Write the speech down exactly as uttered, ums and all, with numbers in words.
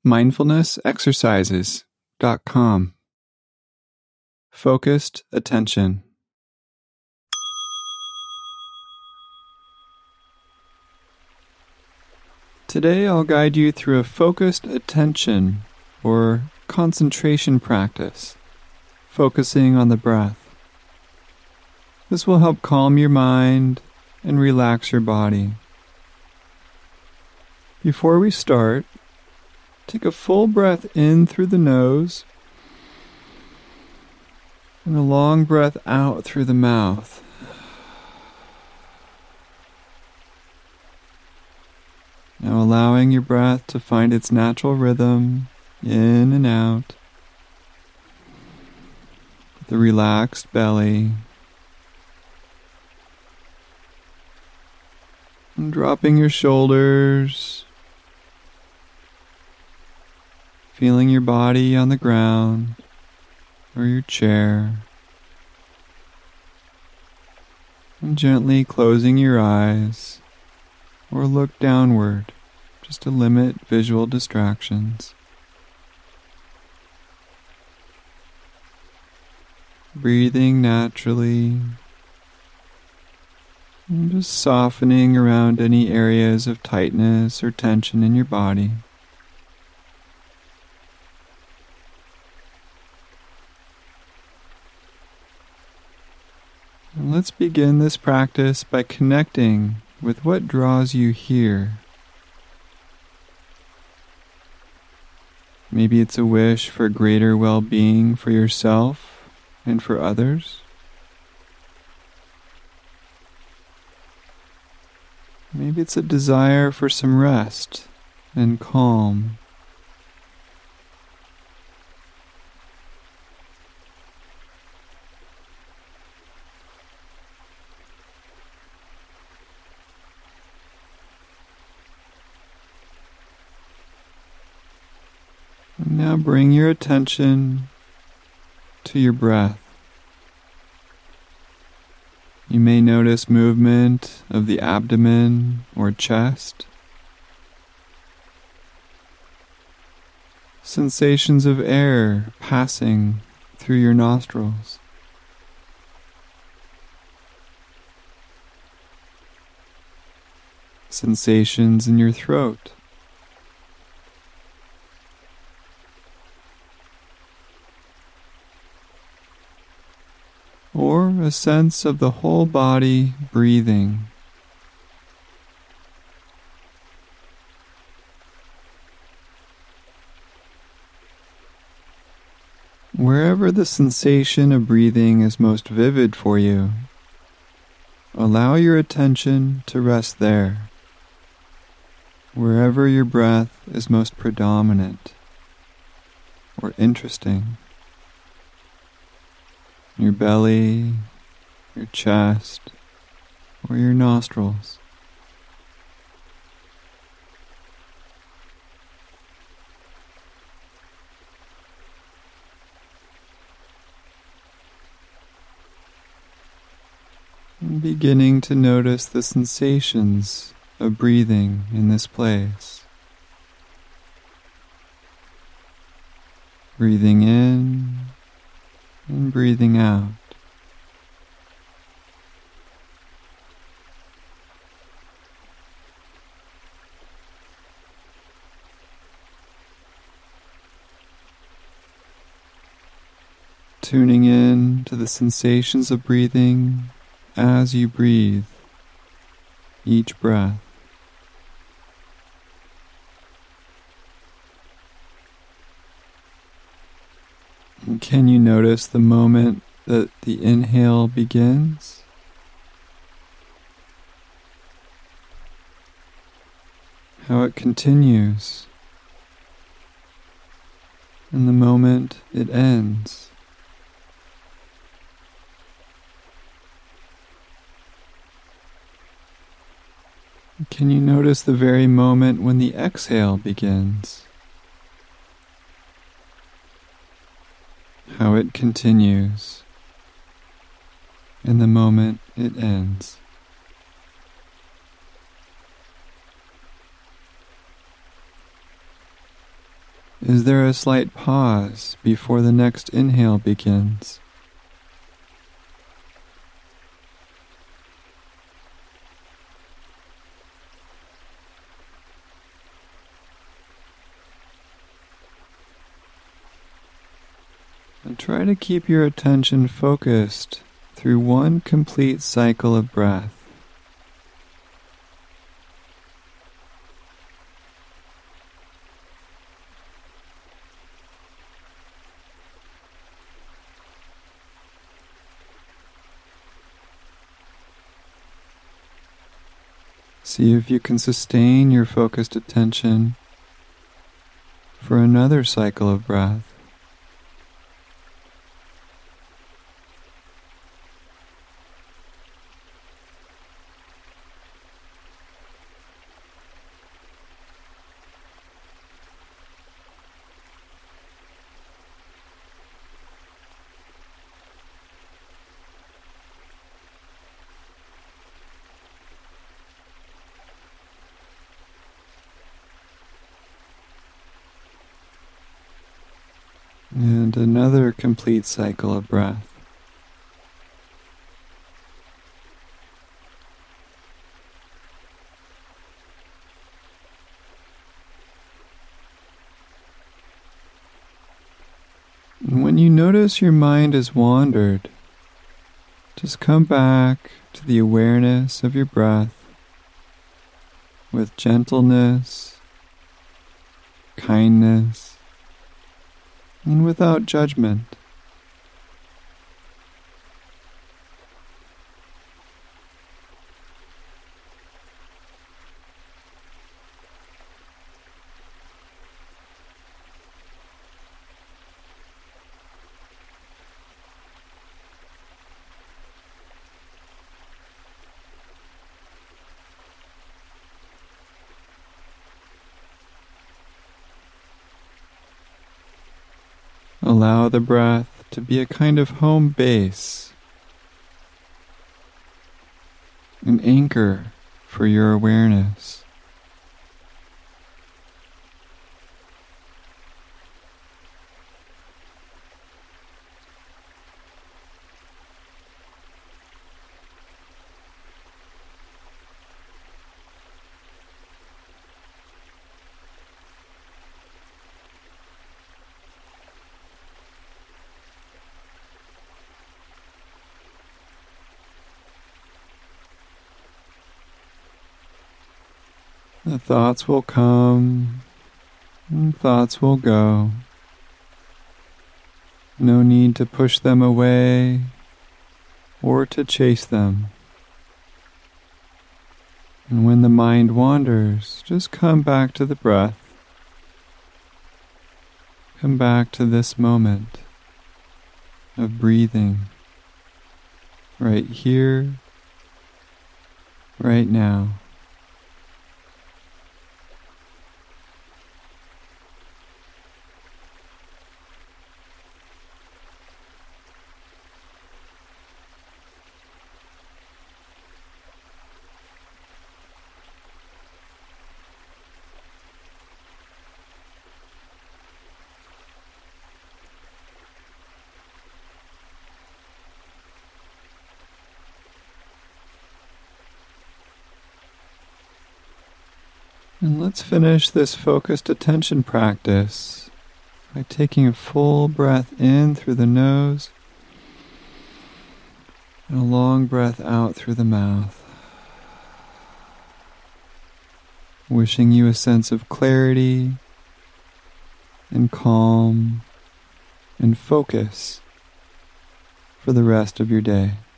mindfulness exercises dot com. Focused attention. Today I'll guide you through a focused attention or concentration practice, focusing on the breath. This will help calm your mind and relax your body. Before we start, take a full breath in through the nose and a long breath out through the mouth. Now allowing your breath to find its natural rhythm in and out, with a relaxed belly, and dropping your shoulders, feeling your body on the ground or your chair, and gently closing your eyes or look downward just to limit visual distractions. Breathing naturally and just softening around any areas of tightness or tension in your body. And let's begin this practice by connecting with what draws you here. Maybe it's a wish for greater well-being for yourself and for others. Maybe it's a desire for some rest and calm. And now bring your attention to your breath. You may notice movement of the abdomen or chest, sensations of air passing through your nostrils, sensations in your throat, or a sense of the whole body breathing. Wherever the sensation of breathing is most vivid for you, allow your attention to rest there. Wherever your breath is most predominant or interesting. Your belly, your chest, or your nostrils. And beginning to notice the sensations of breathing in this place. Breathing in and breathing out. Tuning in to the sensations of breathing as you breathe each breath. And can you notice the moment that the inhale begins? How it continues, and the moment it ends. Can you notice the very moment when the exhale begins? How it continues, and the moment it ends. Is there a slight pause before the next inhale begins? And try to keep your attention focused through one complete cycle of breath. See if you can sustain your focused attention for another cycle of breath. And another complete cycle of breath. And when you notice your mind has wandered, just come back to the awareness of your breath with gentleness, kindness, and without judgment. Allow the breath to be a kind of home base, an anchor for your awareness. The thoughts will come, and thoughts will go. No need to push them away or to chase them. And when the mind wanders, just come back to the breath. Come back to this moment of breathing, right here, right now. And let's finish this focused attention practice by taking a full breath in through the nose and a long breath out through the mouth. Wishing you a sense of clarity and calm and focus for the rest of your day.